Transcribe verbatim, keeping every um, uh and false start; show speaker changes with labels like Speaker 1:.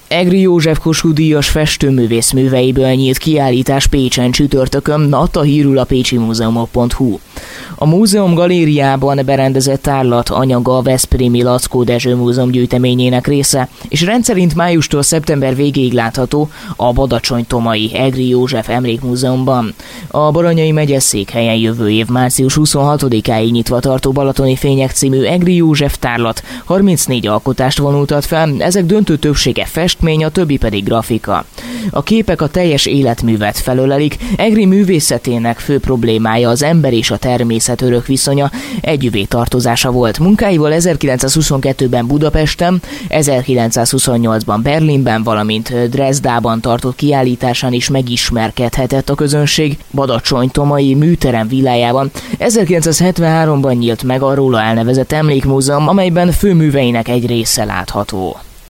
Speaker 1: Egri József Kossuth-díjas festőművész műveiből nyílt kiállítás Pécsen csütörtökön, adta hírül a pécsi múzeumok pont hu. A múzeum galériában berendezett tárlat anyaga a veszprémi Laczkó Dezső Múzeum gyűjteményének része, és rendszerint májustól szeptember végéig látható a Badacsony-Tomai Egri József Emlékmúzeumban. A Baranyai megyeszékhelyen jövő év március huszonhatodikáig nyitva tartó Balatoni Fények című Egri József tárlat harmincnégy alkotást vonultat fel, ezek döntő többsége festmény, a többi pedig grafika. A képek a teljes életművet felölelik, Egri művészetének fő problémája az ember és a természet örök viszonya, együvé tartozása volt. Munkáival ezerkilencszázhuszonkettőben Budapesten, ezerkilencszázhuszonnyolcban Berlinben, valamint Dresdában tartott kiállításán is megismerkedhetett a közönség. Badacsony-Tomai műterem villájában ezerkilencszázhetvenháromban nyílt meg a róla elnevezett emlékmúzeum, amelyben főműveinek egy része látható.